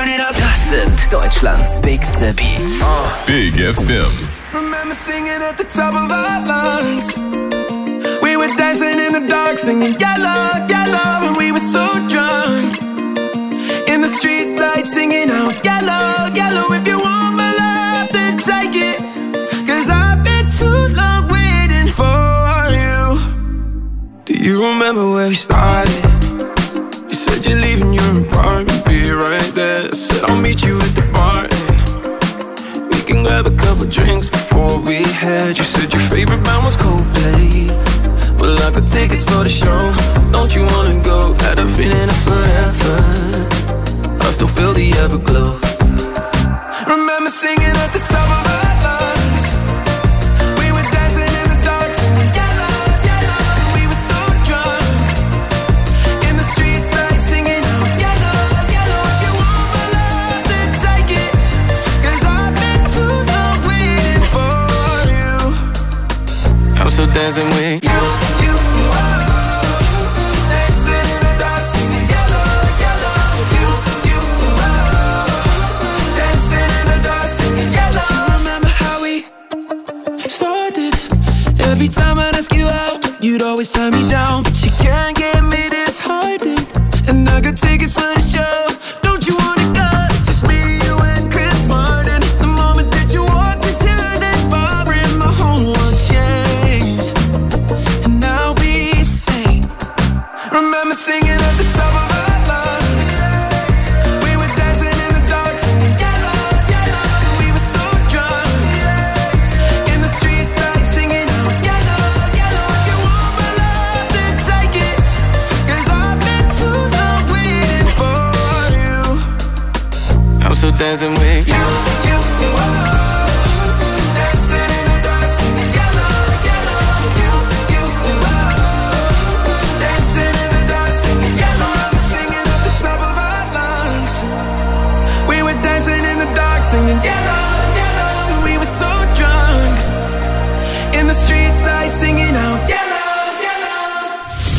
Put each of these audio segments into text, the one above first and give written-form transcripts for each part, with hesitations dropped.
Das sind Deutschlands bigste Beats. Big FM. Remember singing at the top of our lungs. We were dancing in the dark, singing yellow, yellow, and we were so drunk. In the street lights, singing out yellow, yellow. If you want my love, then take it. 'Cause I've been too long waiting for you. Do you remember where we started? You said you're leaving your apartment, be right there. I said I'll meet you at the bar. We can grab a couple drinks before we head. You said your favorite band was Coldplay. Well, I got tickets for the show. Don't you wanna go? Had a feeling of forever. I still feel the everglow. Remember singing at the top of our lungs. We were dancing in the dark, singing yellow, yellow. We were so drunk. In the street lights, singing out yellow, yellow. If you want my love, then take it. 'Cause I've been too long waiting for you. I'm still dancing with you. Every time I ask you out, you'd always turn me down. But you can't get me disheartened. And I got tickets for the show. Don't you wanna go? It's just me, you and Chris Martin. The moment that you walked into that bar in my whole world changed. And I'll be sane. Remember singing at the top of our lungs. We were dancing in the dark, singing yellow, yellow. We were so drunk. In the street lights, singing out yellow, yellow. If you want my love, then take it. 'Cause I've been too long waiting for you. I'm still dancing with you. Dancing in the dark, singing yellow, yellow. Dancing in the dark, singing yellow. Singing at the top of our lungs. We were dancing in the dark, singing yellow, yellow. We were so drunk. In the street lights, singing out yellow, yellow.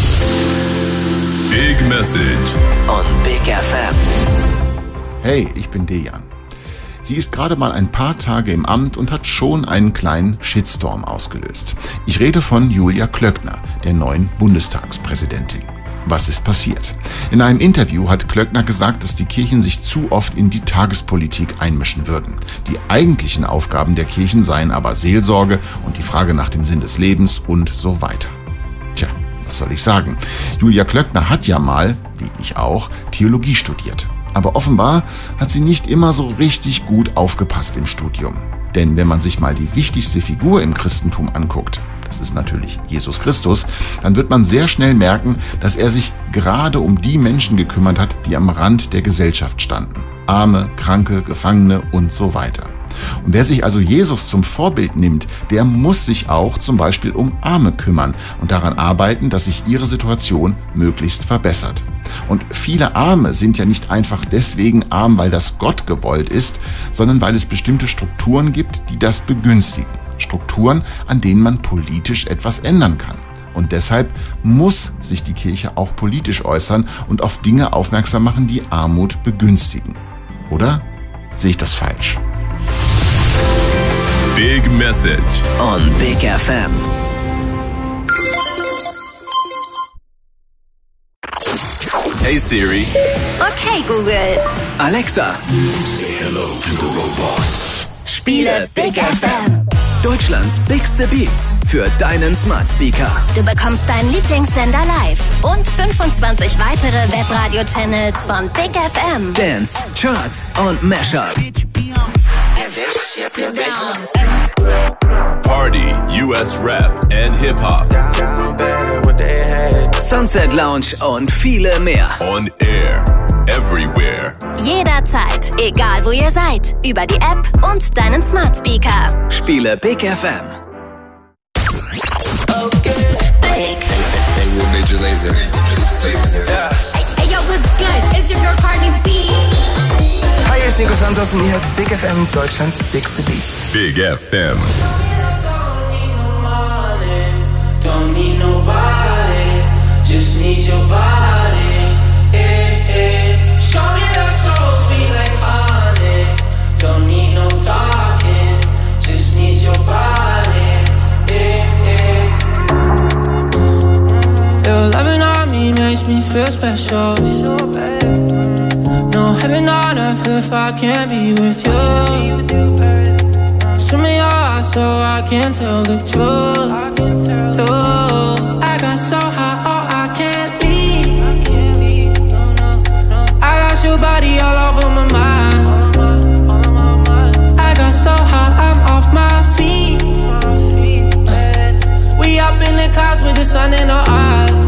Big Message On Big FM. Hey, ich bin Dejan. Sie ist gerade mal ein paar Tage im Amt und hat schon einen kleinen Shitstorm ausgelöst. Ich rede von Julia Klöckner, der neuen Bundestagspräsidentin. Was ist passiert? In einem Interview hat Klöckner gesagt, dass die Kirchen sich zu oft in die Tagespolitik einmischen würden. Die eigentlichen Aufgaben der Kirchen seien aber Seelsorge und die Frage nach dem Sinn des Lebens und so weiter. Tja, was soll ich sagen? Julia Klöckner hat ja mal, wie ich auch, Theologie studiert. Aber offenbar hat sie nicht immer so richtig gut aufgepasst im Studium. Denn wenn man sich mal die wichtigste Figur im Christentum anguckt, das ist natürlich Jesus Christus, dann wird man sehr schnell merken, dass er sich gerade um die Menschen gekümmert hat, die am Rand der Gesellschaft standen. Arme, Kranke, Gefangene und so weiter. Und wer sich also Jesus zum Vorbild nimmt, der muss sich auch zum Beispiel um Arme kümmern und daran arbeiten, dass sich ihre Situation möglichst verbessert. Und viele Arme sind ja nicht einfach deswegen arm, weil das Gott gewollt ist, sondern weil es bestimmte Strukturen gibt, die das begünstigen. Strukturen, an denen man politisch etwas ändern kann. Und deshalb muss sich die Kirche auch politisch äußern und auf Dinge aufmerksam machen, die Armut begünstigen. Oder sehe ich das falsch? Big Message On Big FM. Hey Siri. Okay, Google. Alexa, Say hello to the robots. Spiele Big FM. Deutschlands bigste Beats für deinen Smart Speaker. Du bekommst deinen Lieblingssender live und 25 weitere Webradio-Channels von Big FM. Dance, Charts und Mashup. Party, US Rap and Hip Hop. Sunset Lounge und viele mehr. On air, everywhere. Jederzeit, egal wo ihr seid, über die App und deinen Smart Speaker. Spiele Big FM. Okay. Big. Hey, we're Major Lazer. Hey, yo, what's good? It's your girl Cardi B. Hi, hier ist Nico Santos und ihr hört Big FM, Deutschlands bigste Beats. Big FM. Don't need nobody, just need your body. Show me that soul sweet like feel special. No heaven on earth if I can't be with you. Swim in your eyes so I can tell the truth. Oh, I got so high, oh, I can't leave. I got your body all over my mind. I got so high, I'm off my feet. We up in the clouds with the sun in our eyes.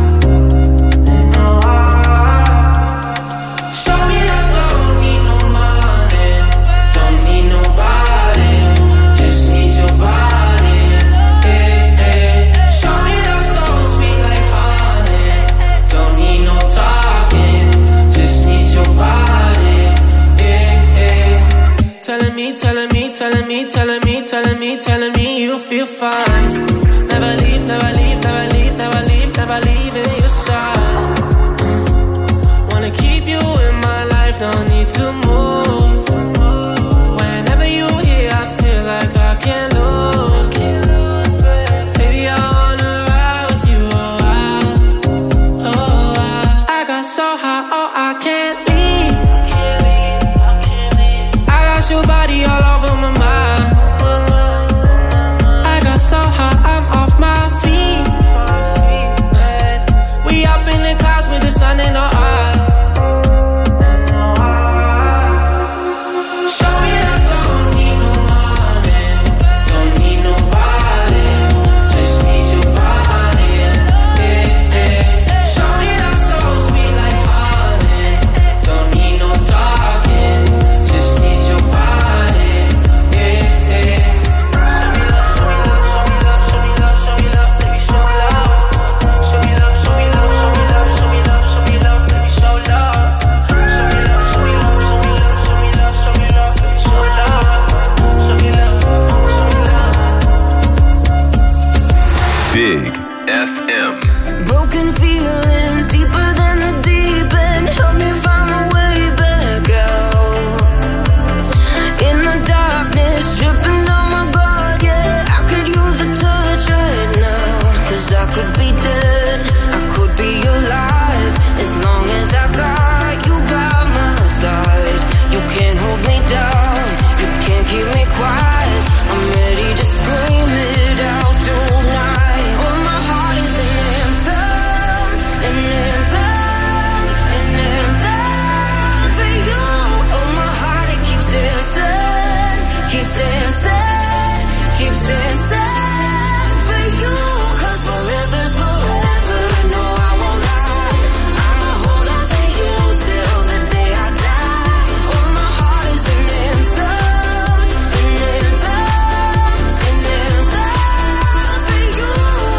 Show me love, don't need no money, don't need nobody, just need your body. Yeah, yeah. Show me love so sweet like honey, don't need no talking, just need your body. Yeah, yeah. Telling me, telling me, telling me, telling me, telling me, telling me you feel fine. Never leave, never leave, never leave, never leave, never leave in your side. Wanna keep you in my life, don't need to move. Whenever you here, I feel like I can't lose. Baby, I wanna ride with you, oh, I got so high, oh, I can't leave. I got your body all over my mind. I got so high, I'm off my feet. We up in the clouds with the sun in our eyes. Show me love, don't need no money, don't need nobody, just need your body. Yeah, yeah. Show me love so sweet like honey, don't need no talking, just need your body. Yeah, yeah. Big FM. Broken feelings deeper than the deep end. Help me find my way back out. In the darkness, dripping on my guard, yeah. I could use a touch right now. 'Cause I could be dead, I could be alive. As long as I got you by my side. You can't hold me down, you can't keep me quiet. I'm ready to scream it out tonight. Oh, my heart is an anthem, an anthem, an anthem for you. Oh, my heart, it keeps dancing, keeps dancing, keeps dancing for you. 'Cause forever's forever, no, I won't lie. I'ma hold on to you till the day I die. Oh, my heart is an anthem, an anthem, an anthem for you.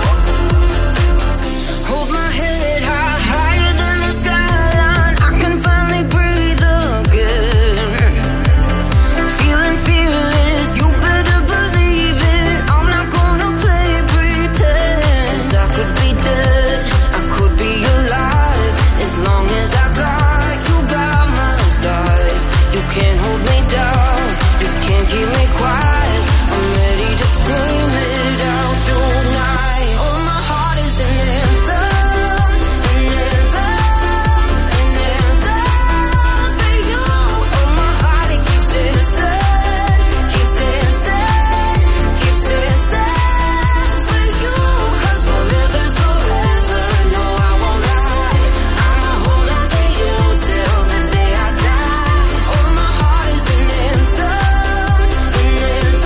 Hold my head high, higher than the skyline. I can finally breathe again. Feeling fearless, you better believe it. I'm not gonna play pretend. 'Cause I could be dead, I could be alive. As long as I got you by my side. You can't hold me down, you can't keep me quiet. I'm ready to scream it out tonight. Oh, my heart is an anthem, an anthem, an anthem for you. Oh, my heart, it keeps dancing, keeps dancing, keeps dancing for you. 'Cause forever's forever, no, I won't lie. I'ma hold on to you till the day I die. Oh, my heart is an anthem, an anthem,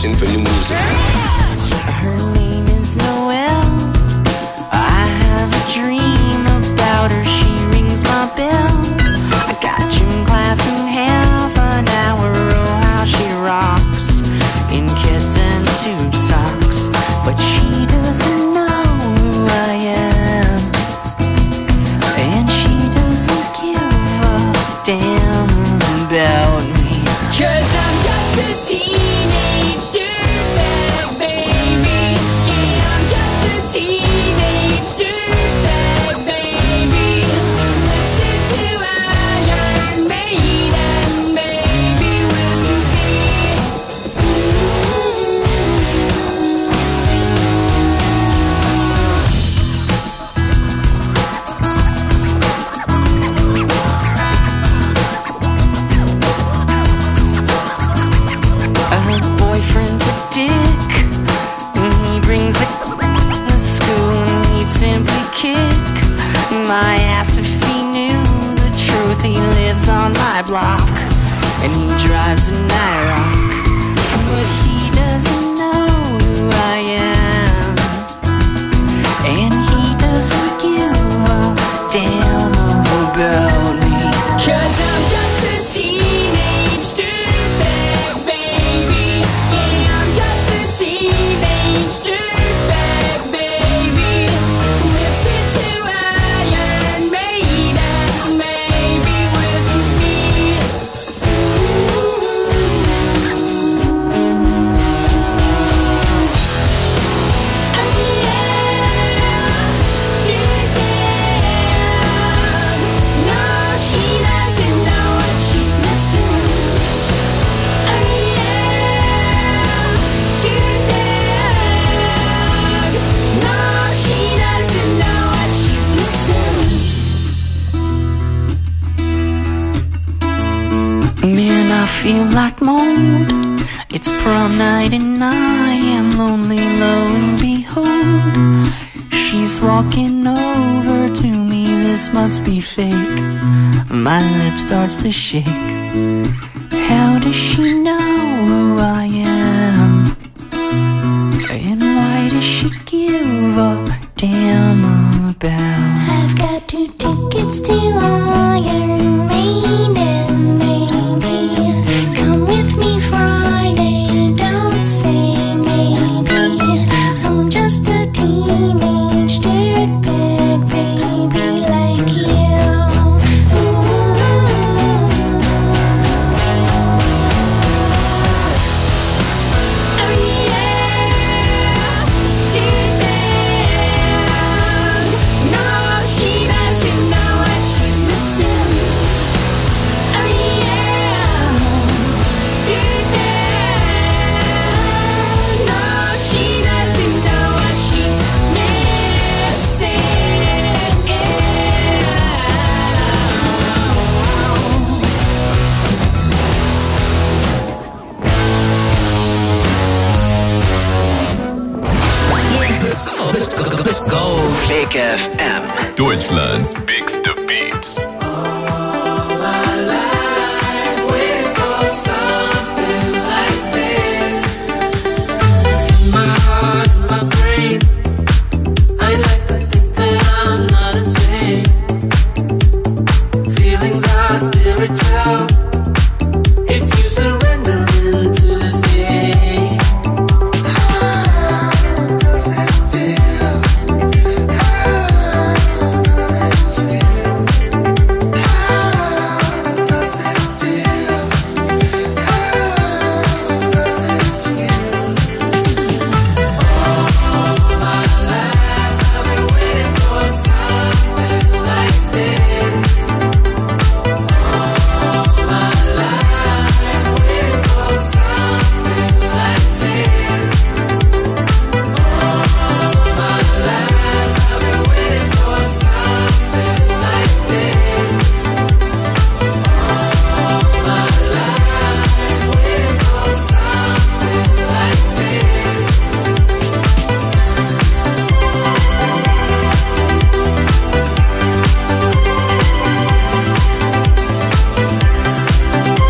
destination for new music. Her name is Noelle. I have a dream about her. She rings my bell. I got gym class in half an hour. Oh, how she rocks in kids and tube socks. But she doesn't know who I am, and she doesn't give a damn about me. 'Cause I'm just a teenage dirtbag, baby. Yeah, I'm just a teenage dirtbag, baby. Listen to Iron Maiden, baby, with me. Her boyfriend's a dick. He brings a to school and he'd simply kick my ass if he knew the truth. He lives on my block and he drives an IROC, but he doesn't know who I am, and he doesn't give a damn about me. 'Cause I'm just a teenage dirtbag, baby. Yeah, I'm just a teenage dirtbag, baby. Listen to Iron Maiden, baby, with me. No, she doesn't know what she's missing. No, she doesn't know what she's missing. Man, I feel like mold. It's prom night and I am lonely, lo and behold, she's walking over to me. This must be fake. My lip starts to shake. How does she know who I am? And why does she give a damn about? I've got 2 tickets to Iron Maiden, baby. Come with me Friday, don't say maybe. I'm just a teenage dirtbag, baby, like you. No, she doesn't know what she's missing. No, she doesn't know what she's missing. Let's go. Big FM. Deutschlands biggste Beats. All my life, wait for some.